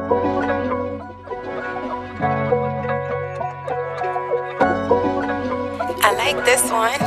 I like this one.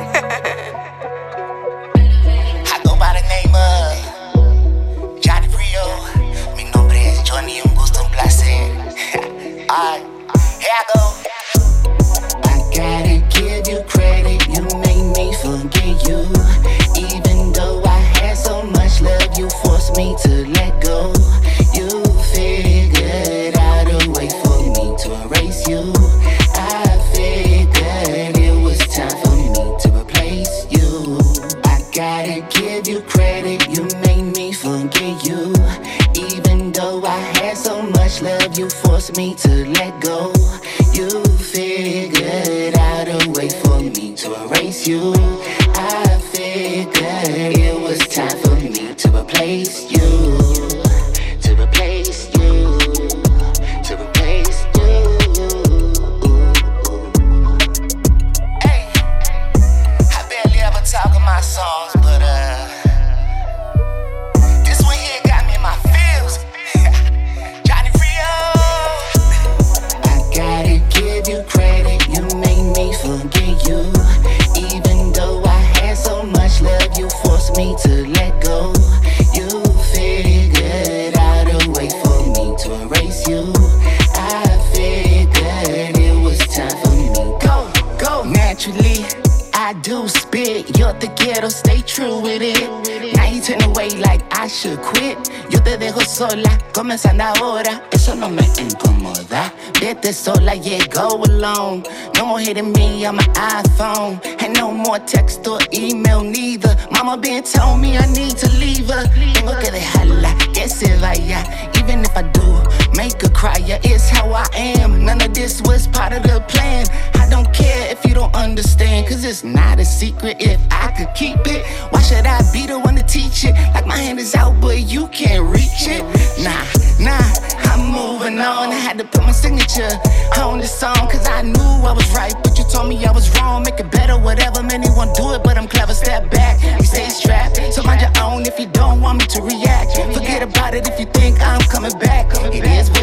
I go by the name of Johnny Rio. Mi nombre es Johnny, un gusto, un placer. Alright, here I go. I gotta give you credit, you made me forget you. Even though I had so much love, you forced me to let go. You figured out a way for me to erase you. I figured it was time for me to replace you. I gotta give you credit, you made me forget you. Even though I had so much love, you forced me to let go. You figured out a way for me to erase you. I figured it was time for me to replace you. To replace you. To replace you. Hey, I barely ever talk in my songs, but this one here got me in my feels. Johnny Rio. I gotta give you credit, you made me forget you. Even though I had so much love, you forced me to let go. You figured out a way for me to erase you. I figured it was time for me to go. Naturally, I do spit. Yo te quiero, stay true with it. Now you turn away like I should quit. Yo te dejo sola, comenzando ahora. Eso no me incomoda. Vete sola, yeah, go alone. No more hitting me on my iPhone. And no more text or email neither. Mama been told me I need to leave her. Tengo que dejarla, que se vaya. Even if I do, make her cry, yeah, it's how I am. None of this was part of the plan. I don't care if you don't understand, cause it's not a secret if I could keep it. Why should I be the one to teach it? Like my hand is out, but you can't reach it. Nah, I'm moving on. I had to put my signature on this song, cause I knew I was right, but you told me I was wrong. Make it better, whatever, man, they won't do it, but I'm clever, step back. You stay strapped, so mind your own if you don't want me to react. Forget about it if you think I'm coming back. It is